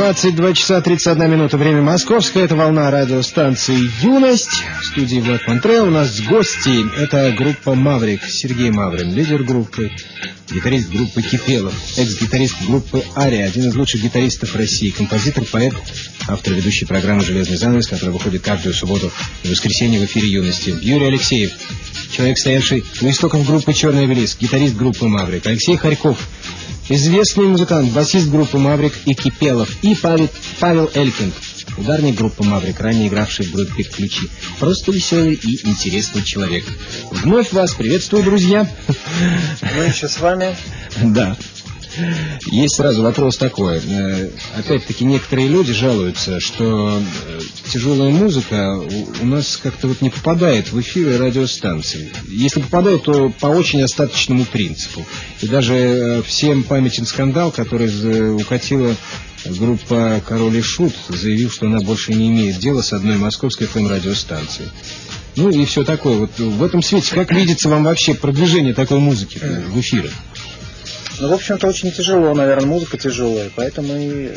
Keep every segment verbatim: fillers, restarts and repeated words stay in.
двадцать два часа тридцать одна минута, время московское, это волна радиостанции «Юность». В студии Влад Монтре у нас гости, это группа «Маврик», Сергей Маврин, лидер группы, гитарист группы «Кипелов», экс-гитарист группы «Ария», один из лучших гитаристов России, композитор, поэт, автор ведущей программы «Железный занавес», которая выходит каждую субботу и воскресенье в эфире «Юности». Юрий Алексеев, человек, стоявший у истоков группы «Черный обелиск», гитарист группы «Маврик». Алексей Харьков, известный музыкант, басист группы «Маврик» и «Кипелов». И Павел, Павел Элькин, ударник группы «Маврик», ранее игравший в группе «Ключи». Просто веселый и интересный человек. Вновь вас приветствую, друзья. Мы еще с вами. Да. Есть сразу вопрос такой. Опять-таки, некоторые люди жалуются, что тяжелая музыка у нас как-то вот не попадает в эфиры радиостанций. Если попадает, то по очень остаточному принципу. И даже всем памятен скандал, который укатила группа «Король и Шут», заявив, что она больше не имеет дела с одной московской эф эм-радиостанцией. Ну и все такое. Вот в этом свете, как видится вам вообще продвижение такой музыки в эфиры? Ну, в общем-то, очень тяжело, наверное, музыка тяжелая, поэтому и...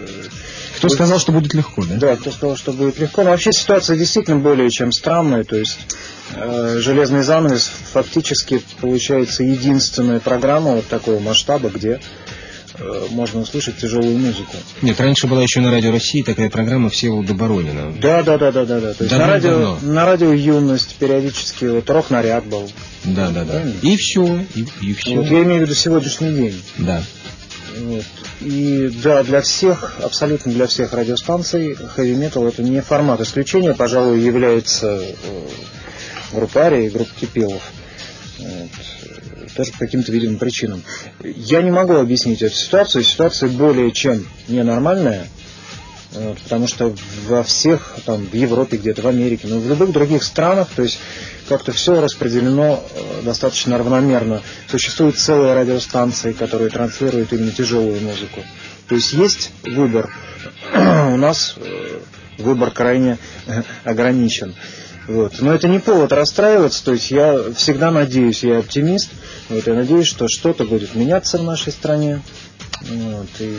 Кто будет... сказал, что будет легко, да? Да, кто сказал, что будет легко. Но вообще ситуация действительно более чем странная, то есть э, «Железный занавес» фактически получается единственная программа вот такого масштаба, где э, можно услышать тяжелую музыку. Нет, раньше была еще на Радио России такая программа Всеволода Боронина. Да, да, да, да, да, да. То есть на радио, на радио «Юность» периодически вот «Рок-наряд» был. Да, да, да. И все, и, и все. Вот я имею в виду сегодняшний день. Да. Вот. И да, для всех, абсолютно для всех радиостанций хэви-метал это не формат. Исключения, пожалуй, является группа «Ария» и группа «Кипелов». Вот. Тоже по каким-то видимым причинам. Я не могу объяснить эту ситуацию. Ситуация более чем ненормальная. Вот, потому что во всех, там, в Европе где-то, в Америке, но в любых других странах, то есть как-то все распределено э, достаточно равномерно. Существуют целые радиостанции, которые транслируют именно тяжелую музыку. То есть есть выбор. У нас э, выбор крайне э, ограничен. Вот. Но это не повод расстраиваться, то есть я всегда надеюсь, я оптимист, вот, я надеюсь, что что-то будет меняться в нашей стране. Вот, и...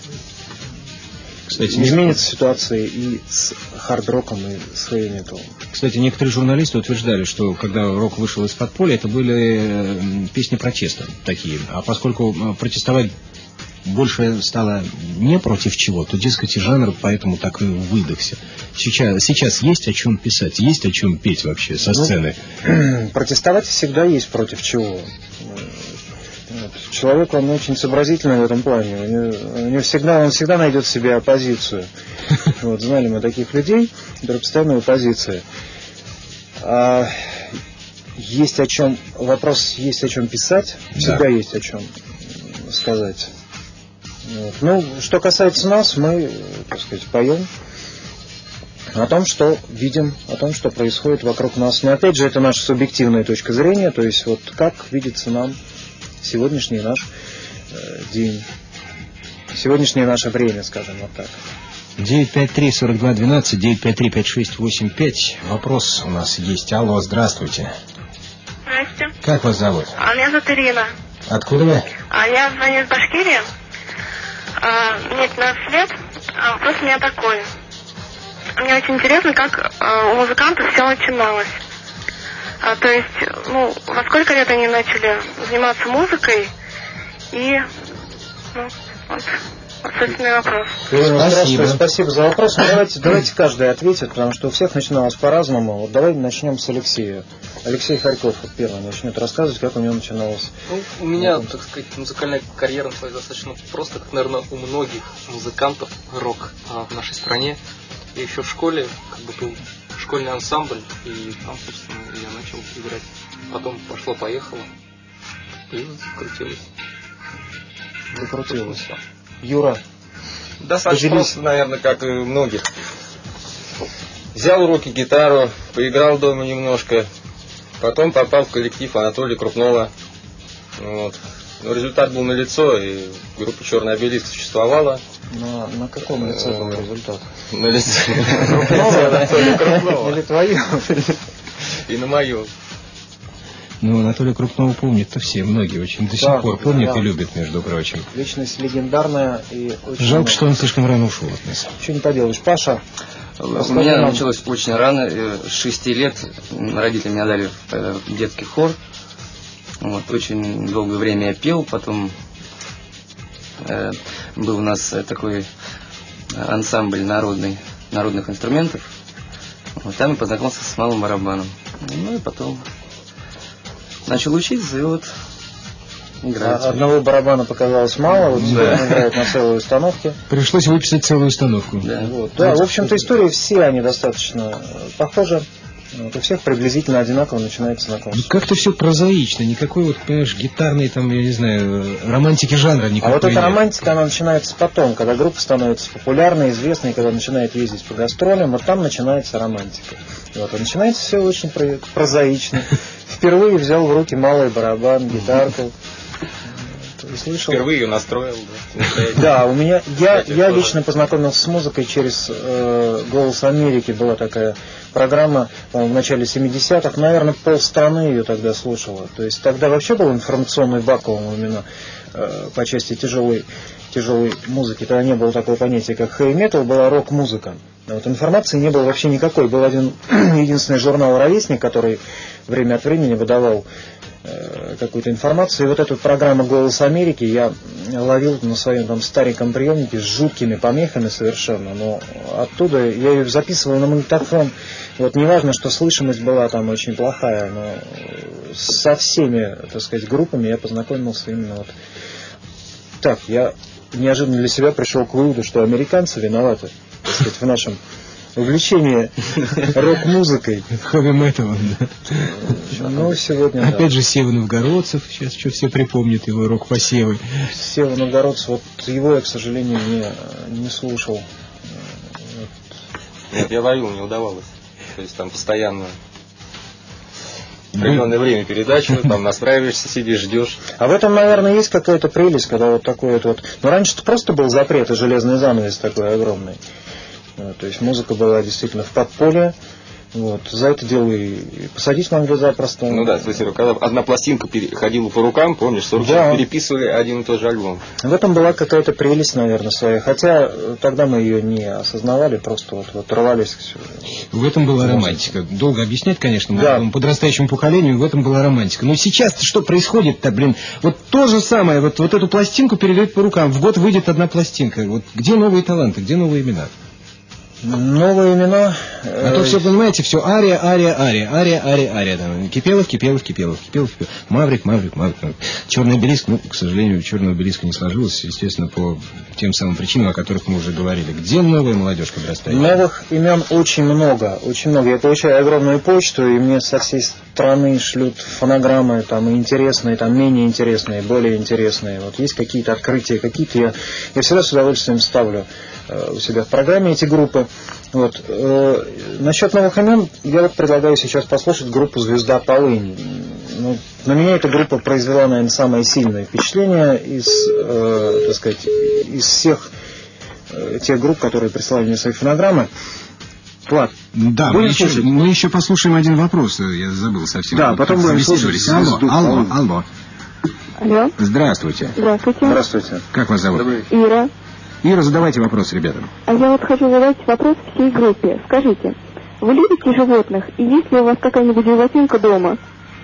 Кстати, изменится ситуация и с хард-роком, и с хэви-металом. Кстати, некоторые журналисты утверждали, что когда рок вышел из подполья, это были песни протеста такие. А поскольку протестовать больше стало не против чего, то, дескать, и жанр поэтому так и выдохся. Сейчас, сейчас есть о чем писать, есть о чем петь вообще со сцены? Ну, протестовать всегда есть против чего. Человек, он очень сообразительный в этом плане. У него, у него всегда, он всегда найдет в себе оппозицию. Вот, знали мы таких людей, которые постоянно в оппозиции. А, есть о чем, вопрос есть о чем писать, всегда да. Есть о чем сказать. Вот. Ну, что касается нас, мы, так сказать, поем о том, что видим, о том, что происходит вокруг нас. Но опять же, это наша субъективная точка зрения, то есть вот как видится нам сегодняшний наш э, день, сегодняшнее наше время, скажем вот так. девять пять три сорок два двенадцать, девять пять три пять шесть восемь пять. Вопрос у нас есть. Алло, здравствуйте. Здравствуйте. Как вас зовут? А меня зовут Ирина. Откуда вы? А я звоню из Башкирии. А, мне пятнадцать лет. А вопрос у меня такой. Мне очень интересно, как а, у музыкантов все начиналось. А, то есть, ну, во сколько лет они начали заниматься музыкой? И, ну, вот, вот собственный вопрос. Спасибо. Спасибо за вопрос. Ну, давайте, давайте каждый ответит, потому что у всех начиналось по-разному. Вот давайте начнем с Алексея. Алексей Харьков вот первый начнет рассказывать, как у него начиналось. Ну, у меня, вот, так сказать, музыкальная карьера началась достаточно просто, как, наверное, у многих музыкантов рок а, в нашей стране. Я еще в школе, как бы, был школьный ансамбль, и там, собственно, я начал играть. Потом пошло-поехало, и закрутилось. Закрутилось. Юра? Достаточно просто, наверное, как и у многих. Взял уроки гитару, поиграл дома немножко, потом попал в коллектив Анатолия Крупнова. Вот. Но результат был налицо, и группа «Черный обелиск» существовала. На, на каком лице был результат? На лице Крупнова, Анатолия Крупнова. Или твою? И на мою. Ну, Анатолия Крупнова помнят-то все, многие очень до сих Да, пор помнят да. и любят, между прочим. Личность легендарная и очень... Жалко, что он слишком рано ушел от нас. Ничего не поделаешь. Паша, У меня началось очень рано, с шести лет. Родители меня дали в детский хор. Вот, очень долгое время я пел, потом э, был у нас такой ансамбль народный, народных инструментов. Вот, там я познакомился с малым барабаном. Ну и потом начал учиться, и вот играть. Одного барабана показалось мало, вот сегодня Да. играют на целой установке. Пришлось выписать целую установку. Да. Вот. Да, в общем-то, истории все они достаточно похожи. Вот, у всех приблизительно одинаково начинается Ну, знакомство. как-то все прозаично, никакой вот, понимаешь, гитарной, там, я не знаю, романтики жанра А никакой вот эта нет. романтика, она начинается потом, когда группа становится популярной, известной, когда начинает ездить по гастролям, вот там начинается романтика. Вот, а начинается все очень про- прозаично. Впервые взял в руки малый барабан, гитарку. И слышал. Впервые ее настроил. Да, Да, у меня я, Кстати, я тоже. лично познакомился с музыкой через э, «Голос Америки». Была такая программа по-моему, в начале семидесятых. Наверное, полстраны ее тогда слушала. То есть тогда вообще был информационный вакуум именно э, по части тяжелой, тяжелой музыки. Тогда не было такого понятия, как хэви-метал, была рок-музыка. А вот информации не было вообще никакой. Был один единственный журнал «Ровесник», который время от времени выдавал какую-то информацию. И вот эту программу «Голос Америки» я ловил на своем там стареньком приемнике с жуткими помехами совершенно, но оттуда я ее записывал на магнитофон. Вот неважно, что слышимость была там очень плохая, но со всеми, так сказать, группами я познакомился именно вот так. Я неожиданно для себя пришел к выводу, что американцы виноваты, так сказать, в нашем увлечение рок-музыкой. Хэви-металом, да. Ну, сегодня, Опять да. же, Сева Новгородцев, сейчас что все припомнят его рок-посевы. Сева Новгородцев, вот его я, к сожалению, не, не слушал. Нет, я ловил, не удавалось. То есть там постоянно определенное время передачу, там настраиваешься, сидишь, ждешь. А в этом, наверное, есть какая-то прелесть, когда вот такой вот... вот... Ну, раньше-то просто был запрет и железный занавес такой огромный. Вот, то есть музыка была действительно в подполье. Вот, за это дело и посадить могли запросто. Ну да, в смысле, когда одна пластинка ходила по рукам, помнишь, сорок Да. человек переписывали один и тот же альбом. В этом была какая-то прелесть, наверное, своя. Хотя тогда мы ее не осознавали, просто вот, вот рвались. В этом была романтика. Долго объяснять, конечно, Да. молодому подрастающему поколению, в этом была романтика. Но сейчас что происходит-то, блин? Вот то же самое, вот, вот эту пластинку передают по рукам. В год выйдет одна пластинка. Вот где новые таланты, где новые имена? Новые имена... А то все, понимаете, все ария, ария, ария, ария, ария, ария. Там, Кипелов, Кипелов, Кипелов, Кипелов, Кипелов. Маврик, Маврик, Маврик, Маврик. Черный обелиск, ну, к сожалению, черного обелиска не сложилось, естественно, по тем самым причинам, о которых мы уже говорили. Где новая молодежь подрастает? Новых имен очень много, очень много. Я получаю огромную почту, и мне со всей страны шлют фонограммы, там, и интересные, там, менее интересные, более интересные. Вот есть какие-то открытия, какие-то я, я всегда с удовольствием ставлю э, у себя в программе эти группы. Вот. Э, насчет новых имен, я вот предлагаю сейчас послушать группу «Звезда Полынь». Ну, на меня эта группа произвела, наверное, самое сильное впечатление из, э, так сказать, из всех э, тех групп, которые присылали мне свои фонограммы. Влад, Да, мы будем еще, слушать? мы еще послушаем один вопрос. Я забыл совсем. Да, Вот потом как будем собеседовались. слушать Алло, «Звезду алло, Полынь». алло. Алло, Здравствуйте. здравствуйте. Здравствуйте. Как вас зовут? Ира. Ира, задавайте вопрос ребятам. А я вот хочу задать вопрос всей группе. Скажите, вы любите животных? И есть ли у вас какая-нибудь животинка дома?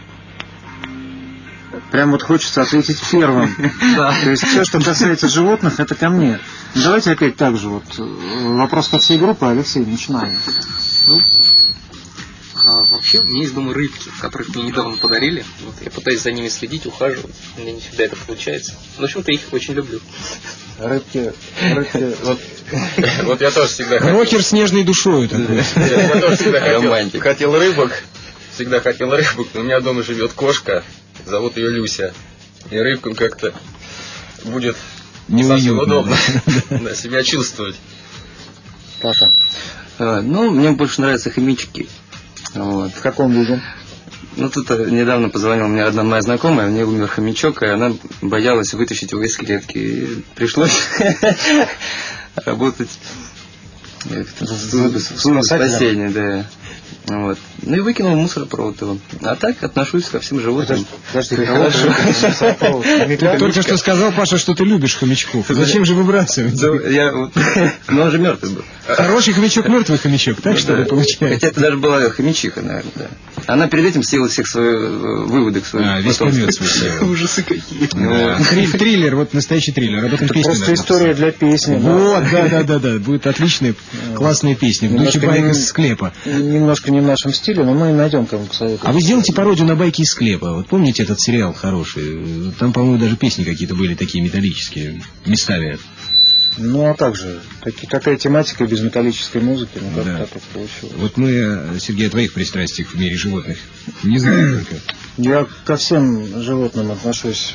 Прям вот хочется ответить первым. Да. То есть все, что касается животных, это ко мне. Давайте опять так же. Вот, э, вопрос ко всей группе. Алексей, начинаем. Ну, а, вообще, у меня есть дома рыбки, которых мне недавно подарили. Вот, я пытаюсь за ними следить, ухаживать. У меня не всегда это получается. Но, в общем-то, их очень люблю. Рыбки, рыбки. Вот, вот я тоже всегда хотел. Рокер с нежной душой такой. Я тоже всегда хотел, Романтик. хотел рыбок. Всегда хотел рыбок. У меня дома живет кошка. Зовут ее Люся. И рыбкам как-то будет совсем Неуютно. удобно да, себя чувствовать. Паша, А, Ну, мне больше нравятся хомячки. Вот. в каком виде? Ну, тут э, недавно позвонила мне одна моя знакомая, у нее умер хомячок, и она боялась вытащить его из клетки. И пришлось работать э, в службе спасения, да. Вот. Ну и выкинул в мусоропровод его. А так отношусь ко всем животным. Подожди, хорошо. Ты только что сказал, Паша, что ты любишь хомячков. Зачем же выбрасывать? Ну он же мертвый был. Хороший хомячок, мертвый хомячок, так что ли получается? Хотя это даже была хомячиха, наверное, да. Она перед этим съела всех своих выводок своих. А, весь помет свой съела. Ужасы какие. Триллер, вот настоящий триллер. Об этом песня. Просто история для песни. Вот, да, да, да, да. Будет отличная, классная песня. В духе байк из склепа. Немножко не в нашем стиле, но мы найдем кому посоветовать. А вы сделайте пародию на байки из склепа. Вот помните этот сериал хороший? Там, по-моему, даже песни какие-то были такие металлические местами. Ну, а как же? Таки, такая тематика без металлической музыки, ну, как да. так вот получилось. Вот мы, Сергей, о твоих пристрастиях в мире животных не знаем только. Я ко всем животным отношусь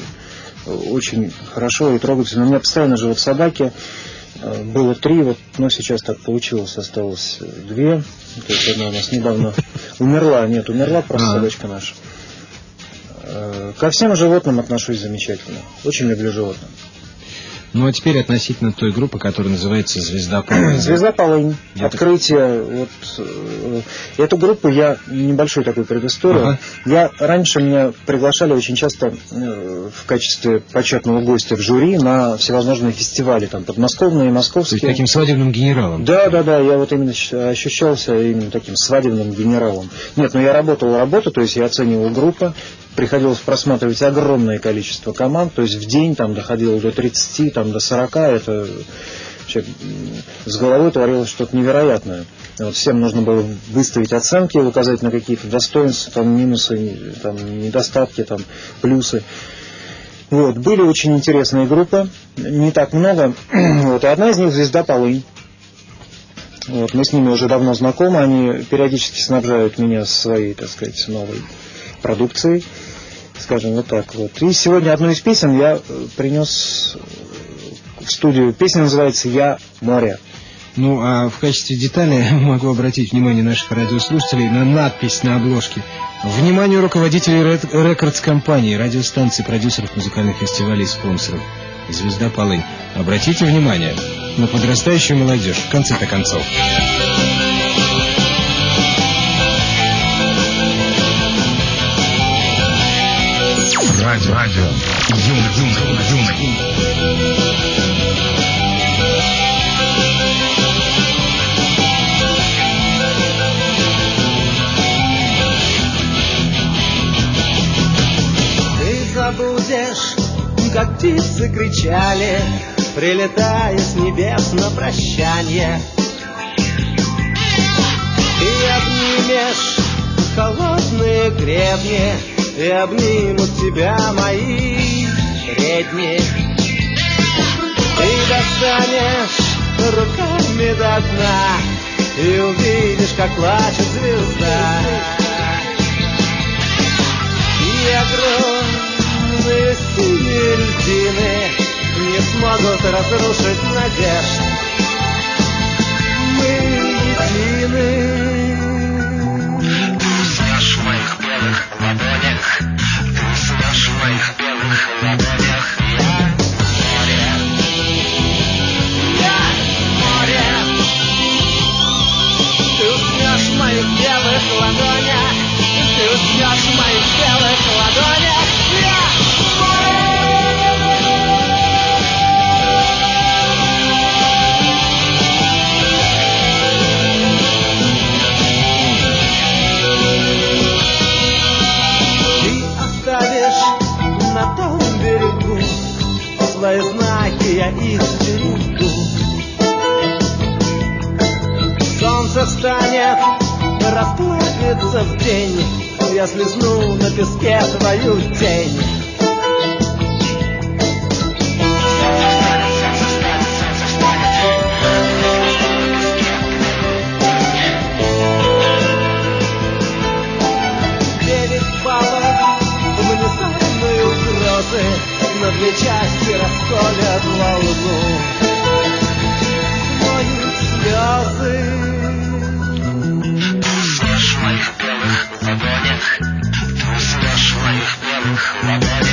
очень хорошо и трогательно. У меня постоянно живут собаки. Было три, вот, но сейчас так получилось, осталось две. То есть одна у нас недавно умерла. Нет, умерла просто А-а-а. собачка наша. Ко всем животным отношусь замечательно. Очень люблю животных. Ну, а теперь относительно той группы, которая называется «Звезда Полынь». «Звезда Полынь». Я Открытие. Вот, э, эту группу я... Небольшой такой предысторию. Ага. Я... Раньше меня приглашали очень часто э, в качестве почетного гостя в жюри на всевозможные фестивали, там, подмосковные, московские. То есть таким свадебным генералом? Да, да, да. Я вот именно ощущался именно таким свадебным генералом. Нет, но я работал работу, то есть я оценивал группы. Приходилось просматривать огромное количество команд, то есть в день там доходило до тридцати, там, до сорока, это вообще с головой творилось что-то невероятное. Вот всем нужно было выставить оценки, указать на какие-то достоинства, там, минусы, там, недостатки, там, плюсы. Вот, были очень интересные группы, не так много. Вот, и одна из них «Звезда Полынь». Вот, мы с ними уже давно знакомы, они периодически снабжают меня своей, так сказать, новой продукцией, скажем вот так вот. И сегодня одну из песен я принес в студию. Песня называется «Я море». Ну, а в качестве детали могу обратить внимание наших радиослушателей на надпись на обложке. Вниманию руководителей рекордс-компании, радиостанций, продюсеров музыкальных фестивалей и спонсоров. «Звезда Полынь». Обратите внимание на подрастающую молодежь, в конце-то концов. Радио, радио, юный, юный, юный. Ты забудешь, как птицы кричали, прилетая с небес на прощанье. И обнимешь холодные гребни, и обнимут тебя мои редни. Ты достанешь руками до дна и увидишь, как плачет звезда. И огромные синие льдины не смогут разрушить надежд. Мы едины. В моих белых ладонях, ты уснешь в моих белых ладонях. Я море, я море. Ты уснешь в моих белых ладонях, ты уснешь в моих белых ладонях. Я море. На том берегу свои знаки я их берегу. Солнце встанет, расплавится в день, я слезну на песке твою тень. На две части расколят волну, смоют слезы. Ты уснешь в моих белых ладонях, ты уснешь в моих белых ладонях.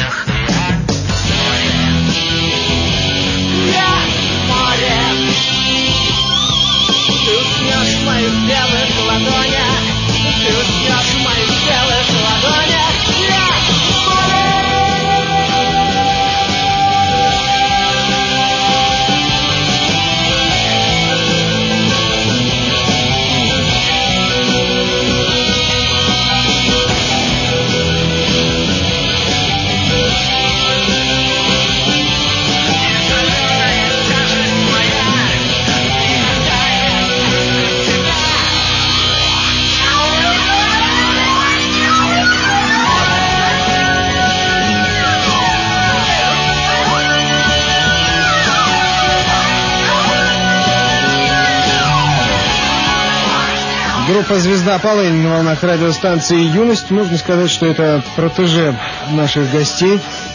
группа «Звезда полынь» на волнах радиостанции «Юность». Можно сказать, что это протеже наших гостей.